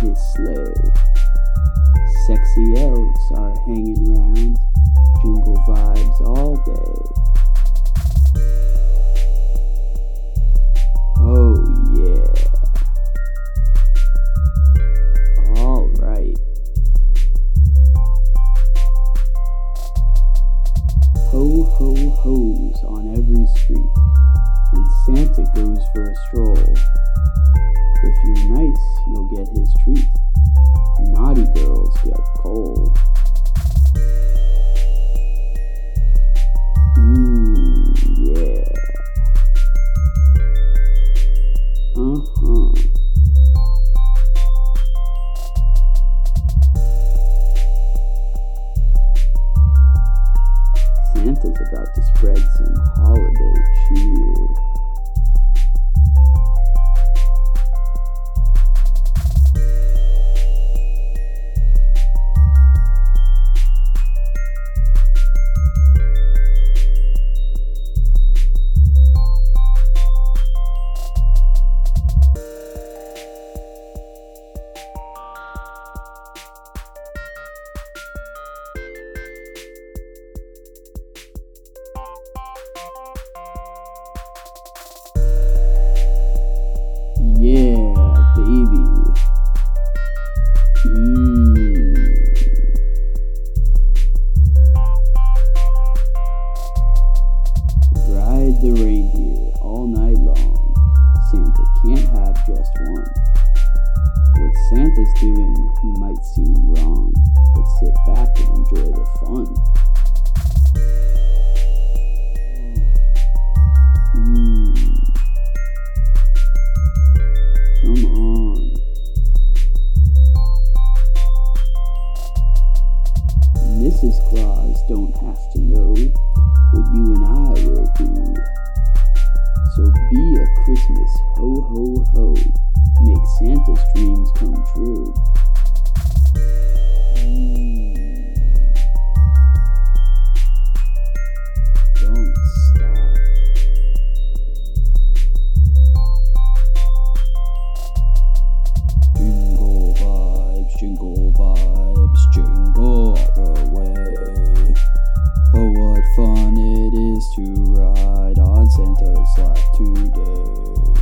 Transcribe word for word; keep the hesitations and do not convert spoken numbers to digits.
his sleigh. Sexy elves are hanging round, jingle vibes all day. Oh yeah. All right. Ho ho ho's on every street when Santa goes for a stroll. If you're nice, you'll get his treat. Naughty girls get coal. Mmm, yeah. Uh-huh. Santa's about to spread some holiday cheer. Yeah, baby. Mmm. Ride the reindeer all night long. Santa can't have just one. What Santa's doing might seem wrong, but sit back and enjoy the fun. Mmm. Come on. Missus Claus don't have to know what you and I will do. So be a Christmas ho ho ho. Make Santa's dreams come true. Mm. Don't stop. Jingle vibes, jingle vibes, jingle all the way. Oh, what fun it is to ride on Santa's lap today.